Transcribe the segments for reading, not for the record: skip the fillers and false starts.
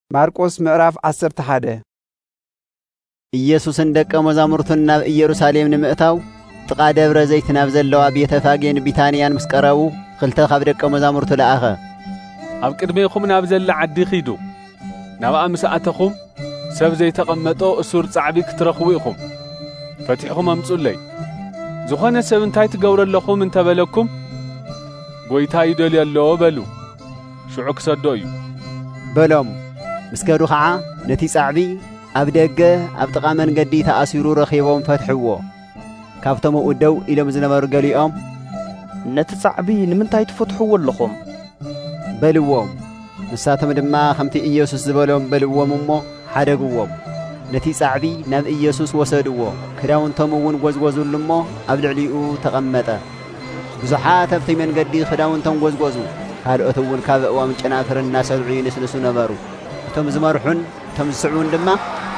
ማርቆስ ምዕራፍ 11 ኢየሱስ እንደቀ መዛሙርቱን ናብ ኢየሩሳሌም ንምእታው ጥቃ ደብረ ዘይት ናብ ዘለዋ ቤተፋጌን ቢታንያን ምስ ቀረቡ ክልተ ካብ ደቀ መዛሙርቱ ለኣኸ። ኣብ ቅድሜኹም ናብ ዘላ ዓዲ ኺዱ ናብኣ ምስ ኣተኹም ሰብ ዘይተቐመጦ እሱር ጻዕቢ ክትረኽቡ ኢኹም። ፈቲሕኹም ኣምጹለይ። ዝኾነ ሰብ እንታይ ትገብረለኹም እንተበለኩም ጎይታ ይደልዮ ኣለዎ በሉ። ሽዑ ክሰዶ እዩ በሎም። ምስ ከዱ ኸዓ ነቲ ጻዕቢ ኣብ ደገ ኣብ ጥቓ መንገዲ ተኣሲሩ ረኺቦም ፈትሕዎ። ካብቶም ደው ኢሎም ዝነበሩ ገሊኦም ነቲ ጻዕቢ ንምንታይ ትፈትሕዎ ኣለኹም በልዎም። ንሳቶም ድማ ከምቲ ኢየሱስ ዝበሎም በልዎም እሞ ሓደግዎም። ነቲ ጻዕቢ ናብ ኢየሱስ ወሰድዎ። ክዳውንቶም እውን ጐዝጐዙሉ እሞ ኣብ ልዕሊኡ ተቐመጠ። ብዙሓት ኣብቲ መንገዲ ክዳውንቶም ጐዝጐዙ። ካልኦት እውን ካብ እዋም ጨናፍር እናሰምዑ ይንስንሱ ነበሩ። እቶም ዝመርሑን እቶም ዝስዕቡን ድማ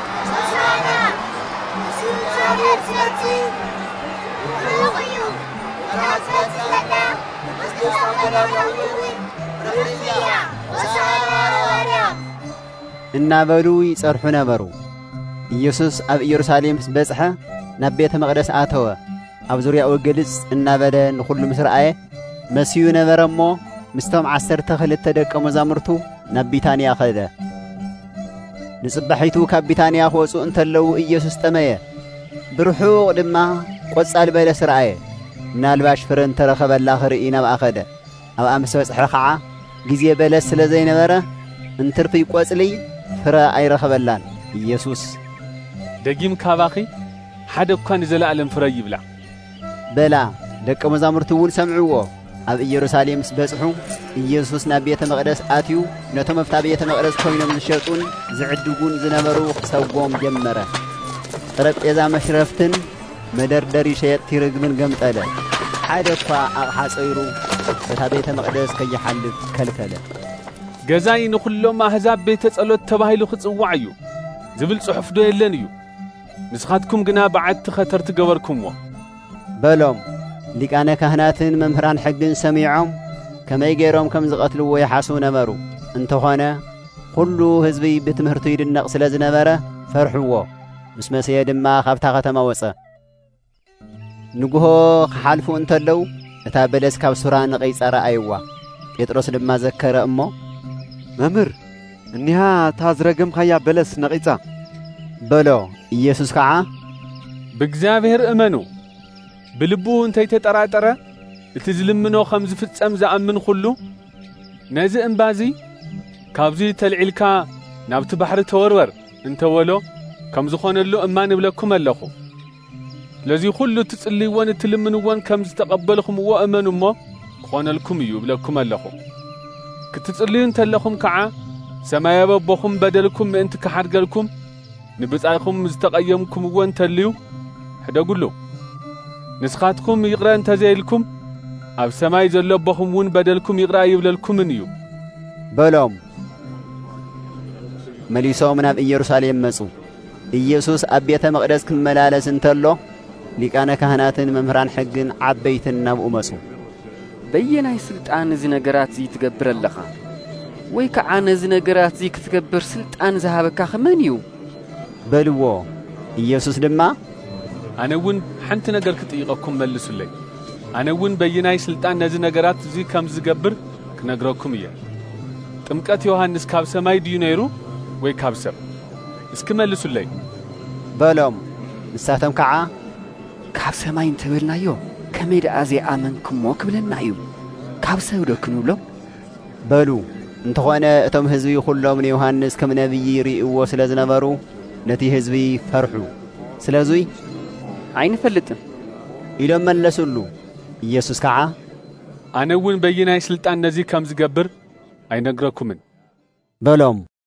እናበሉ ይጸርሑ ነበሩ። ኢየሱስ ኣብ ኢየሩሳሌም በጽሐ ናብ ቤተ መቕደስ ኣተወ። ኣብ ዙርያኡ ግልጽ እናበለ ንኹሉ ምስ ረአየ መሲዩ ነበረ እሞ ምስቶም 12 ደቀ መዛሙርቱ ናብ ቢታንያ ኸደ። ንጽባሒቱ ካብ ቢታንያ ክወፁ እንተለዉ ኢየሱስ ጠመየ። ብርሑቕ ድማ ቈጻል በለስ ረአየ። ምናልባሽ ፍረ እንተረኸበላ ክርኢ ናብኣ ኸደ። ኣብኣ ምስ በጽሐ ኸዓ ጊዜ በለስ ስለ ዘይነበረ እንትርፊ ቈጽሊ ፍረ ኣይረኸበላን። ኢየሱስ ደጊም ካባኺ ሓደ እኳ ንዘለኣለም ፍረ ይብላ በላ። ደቀ መዛሙርቱ እውን ሰምዕዎ። ኣብ ኢየሩሳሌም ምስ በጽሑ ኢየሱስ ናብ ቤተ መቕደስ ኣትዩ ነቶም ኣብታ ቤተ መቕደስ ኮይኖም ዝሸጡን ዝዕድጉን ዝነበሩ ክሰብዎም ጀመረ። ጠረጴዛ መሽረፍትን መደርደሪ ሸየጥቲ ርግብን ገምጠለ። ሓደ እኳ ኣቕሓ ጸይሩ እታ ቤተ መቕደስ ከይሓልፍ ከልከለ። ገዛይ ንኹሎም ኣሕዛብ ቤተ ጸሎት ተባሂሉ ክጽዋዕ እዩ ዝብል ጽሑፍ ዶ የለን እዩ። ንስኻትኩም ግና በዓቲ ኸተርቲ ገበርኩምዎ በሎም። ሊቃነ ካህናትን መምህራን ሕግን ሰሚዖም ከመይ ገይሮም ከም ዝቐትልዎ ይሓስቡ ነበሩ። እንተኾነ ኩሉ ህዝቢ ብትምህርቱ ይድነቕ ስለ ዝነበረ ፈርሕዎ። ምስ መሰየ ድማ ካብታ ከተማ ወፀ። ንግሆ ክሓልፉ እንተለዉ እታ በለስ ካብ ሱራ ንቐይጻ ረኣይዋ። ጴጥሮስ ድማ ዘከረ እሞ መምህር እኒሃ እታ ዝረገምካያ በለስ ነቒጻ በሎ። ኢየሱስ ከዓ ብእግዚአብሔር እመኑ፣ ብልቡ እንተይተጠራጠረ እቲ ዝልምኖ ከም ዝፍጸም ዝኣምን ኩሉ ነዚ እምባዚ ካብዚ ተልዒልካ ናብቲ ባሕሪ ተወርወር እንተወሎ ከም ዝኾነሉ እማን እብለኩም ኣለኹ። ስለዚ ኩሉ ትጽልይዎን እትልምንዎን ከም ዝተቐበልኹምዎ እመኑ እሞ ክኾነልኩም እዩ እብለኩም ኣለኹ። ክትጽልዩ እንተለኹም ከዓ ሰማያዊ ኣቦኹም በደልኩም ምእንቲ ክሓድገልኩም ንብጻይኹም ዝተቐየምኩምዎ እንተልዩ ሕደጉሉ። ንስኻትኩም ይቕረ እንተዘይልኩም ኣብ ሰማይ ዘሎ ኣቦኹም እውን በደልኩም ይቕረ ይብለልኩምን እዩ በሎም። መሊሶም ናብ ኢየሩሳሌም መጹ። ኢየሱስ ኣብ ቤተ መቕደስ ክመላለስ እንተሎ ሊቃነ ካህናትን መምህራን ሕግን ዓበይትን ናብኡ መጹ። በየናይ ስልጣን እዚ ነገራት እዚ ትገብር ኣለኻ? ወይ ከዓ ነዚ ነገራት እዚ ክትገብር ስልጣን ዝሃበካ ኸመን እዩ በልዎ። ኢየሱስ ድማ ኣነ እውን ሓንቲ ነገር ክጥይቐኩም መልሱለይ። ኣነ እውን በየናይ ስልጣን ነዚ ነገራት እዚ ከም ዝገብር ክነግረኩም እየ። ጥምቀት ዮሐንስ ካብ ሰማይ ድዩ ነይሩ ወይ ካብ ሰብ? እስኪ መልሱለይ በሎም። ንሳቶም ከዓ ካብ ሰማይ እንተበልናዮ ከመይ ደኣ ዘይኣመንኩሞ ክብለና እዩ። ካብ ሰብ ዶ ክንብሎም በሉ። እንተኾነ እቶም ህዝቢ ኩሎም ንዮሐንስ ከም ነቢይ ይርእይዎ ስለ ዝነበሩ ነቲ ህዝቢ ፈርሑ። ስለዙይ ኣይንፈልጥን ኢሎም መለሱሉ። ኢየሱስ ከዓ ኣነ እውን በየናይ ስልጣን ነዚ ከም ዝገብር ኣይነግረኩምን በሎም።